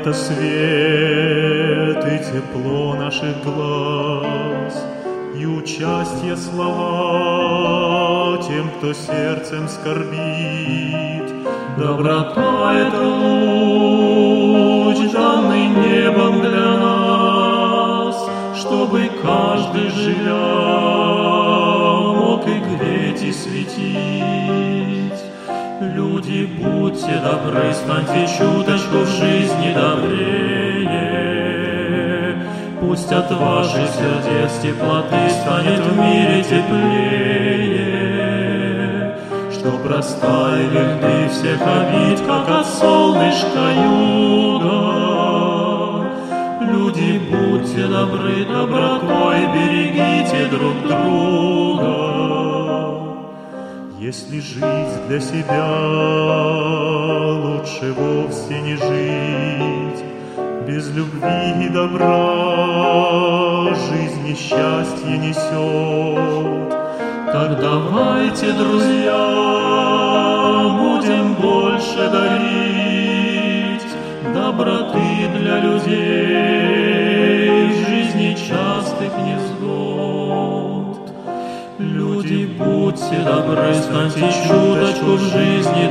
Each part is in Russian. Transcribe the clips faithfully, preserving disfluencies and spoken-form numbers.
это свет и тепло наших глаз, и участие слова тем, кто сердцем скорбит. Доброта — это луч, данный небом для нас, чтобы каждый, живя, мог и греть, и светить. Люди, будьте добры, станьте чуточку в жизни добрее. Пусть от ваших сердец теплоты станет в мире теплее, чтоб растаяли льды всех обид, как от солнышка юга. Люди, будьте добры, добротой берегите друг друга. Если жить для себя, лучше вовсе не жить. Без любви и добра жизнь несчастье несет. Так давайте, друзья, будем больше дарить доброты для людей в жизни частых невзгод. Люди, будьте добры, станьте чуточку в жизни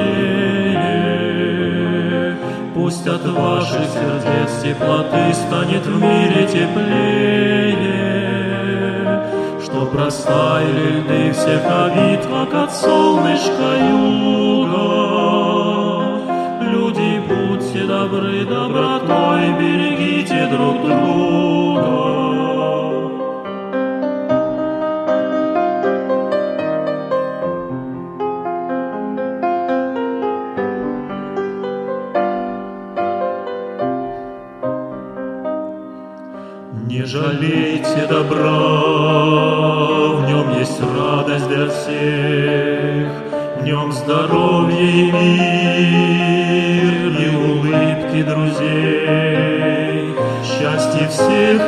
добрее. Пусть от ваших сердец теплоты станет в мире теплее, чтоб растаяли льды всех обид, как от солнышка юга. Люди, будьте добры, добротой берегите друг друга. Не жалейте добра, в нем есть радость для всех, в нем здоровье и мир, и улыбки друзей, счастье всех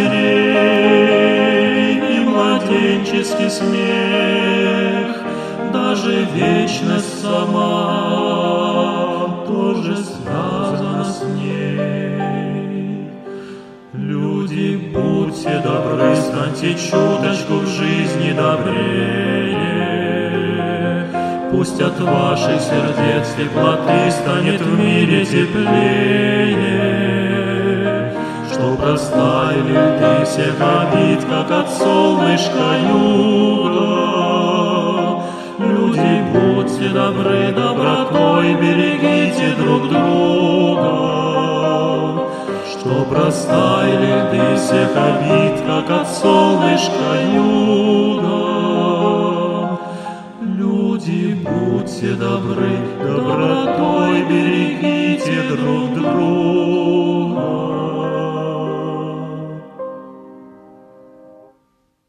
матерей и младенческий смех, даже вечность сама тоже связана с ней. Люди, будьте добры, станьте чуточку в жизни добрее. Пусть от ваших сердец теплоты станет в мире теплее, чтоб растаяли льды всех обид, как от солнышка юга. Люди, будьте добры, добротой берегите друг друга, чтоб растаяли льды всех обид, как от солнышка юга. Люди, будьте добры, добротой